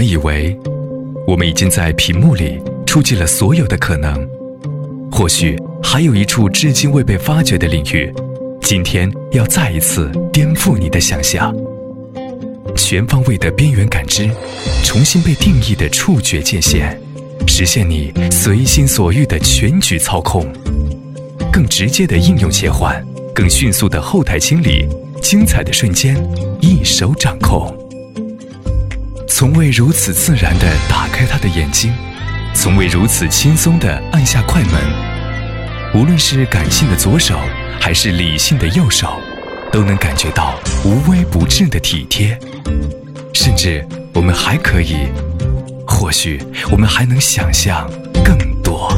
们以为我们已经在屏幕里触及了所有的可能，或许还有一处至今未被发掘的领域，今天要再一次颠覆你的想象。全方位的边缘感知，重新被定义的触觉界限，实现你随心所欲的全局操控，更直接的应用切换，更迅速的后台清理，精彩的瞬间一手掌控。从未如此自然地打开他的眼睛，从未如此轻松地按下快门。无论是感性的左手，还是理性的右手，都能感觉到无微不至的体贴。甚至我们还可以，或许我们还能想象更多。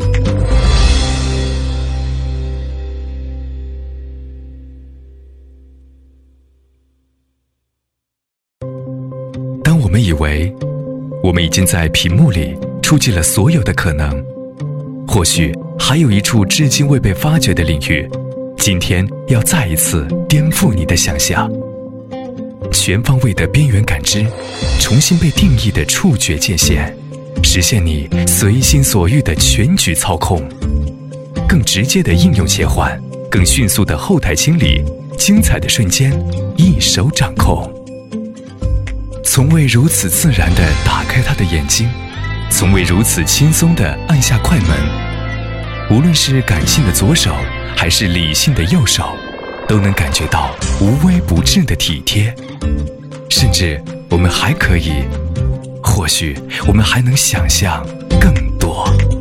当我们以为我们已经在屏幕里触及了所有的可能，或许还有一处至今未被发掘的领域，今天要再一次颠覆你的想象。全方位的边缘感知，重新被定义的触觉界限，实现你随心所欲的全局操控，更直接的应用切换，更迅速的后台清理，精彩的瞬间一手掌控。从未如此自然地打开他的眼睛，从未如此轻松地按下快门。无论是感性的左手，还是理性的右手，都能感觉到无微不至的体贴。甚至我们还可以，或许我们还能想象更多。